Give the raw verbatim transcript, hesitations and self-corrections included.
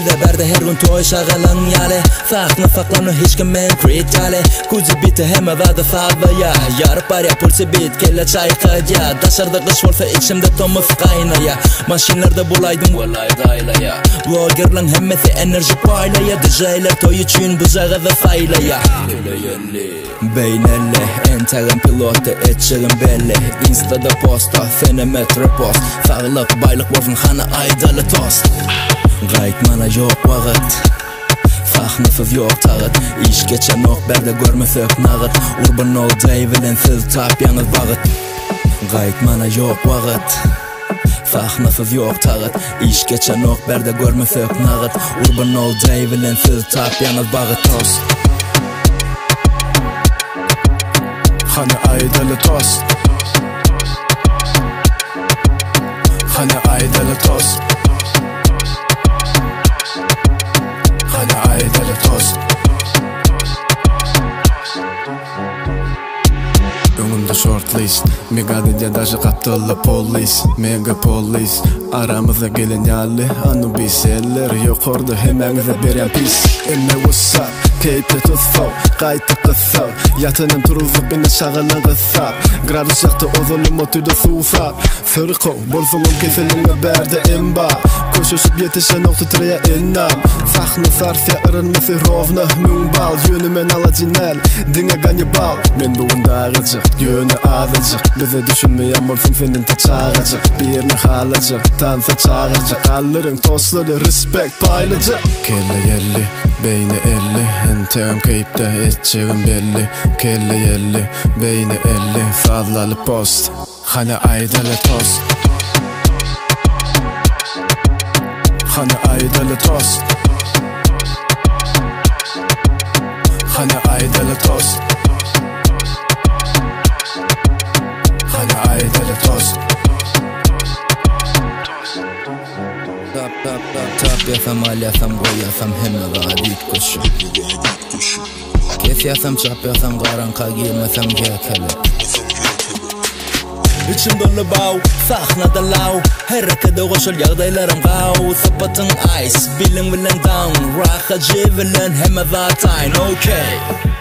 de berde her gün toy şagalan yale Fakna faklanı hiç kimen create yale Kuzi bitti heme vada fadva ya Yarıp var ya pulsi bit kelle çay kadya Daşarda kış volfa içimde tomuf kayna ya Maşinlerde bulaydım walay dayla ya Bloggerlan hemmeti enerji payla ya D J'ler toy için buzağı da fayla ya Beynelle enteren pilotu etçerim belli Insta'da posta fenometre post Fağlık baylık bozun hana aydalı tost Gaytmana yok vaqt Faxnıfız yok tağıt İş geçen ok berde görmesek nağıt Urban ol deyvilen siz tap yanız vaqt Gaytmana yok vaqt Faxnıfız yok tağıt İş geçen ok berde görmesek nağıt Urban ol deyvilen siz tap yanız vaqt tost Hana aydalı tost Hana aydalı tost Hana aydalı tost Önümde shortlist Megadince daşı kaptılı polis Megapolis Aramıza gelin yalli Anubis eller yok orada hemenize beren pis Elme what's up Keype tutfav Kaytı kısav Yatının turuzup beni şağılan kısav Gradus yaktı ozulum otudu sufa Sırkov Bolsunum kesilimi berde imba Koşuşup yetişen o titreye innam Saxnı sarfya ırınmesi rovna Mümbal yönümen alacınel Dine ganibal Men buğunda ağıcık Yönü ağıcık Bize düşünmeyen bolsun senin ta çağıcık Birini halacık Tansa çağıcık Allırın tosları respect paylıcık Kelle yerli Beyni elli Entem kayıpta etçeğim belli Kelle yerli Beyni elli Fazlalı post Hana aydalı tost Hana aydalı tost Hana aydalı tost Hana aydalı tost Tap tap tap tap yasam al yasam goy yasam hemme gadit koşu Kes yasam çap yasam qaranqa girmesem gekele İçim dolu bağ, sahnada lav Harekede koşul yağdaylarım gav Sapatın ice, bilin bilen down Raha civilen heme zaten okay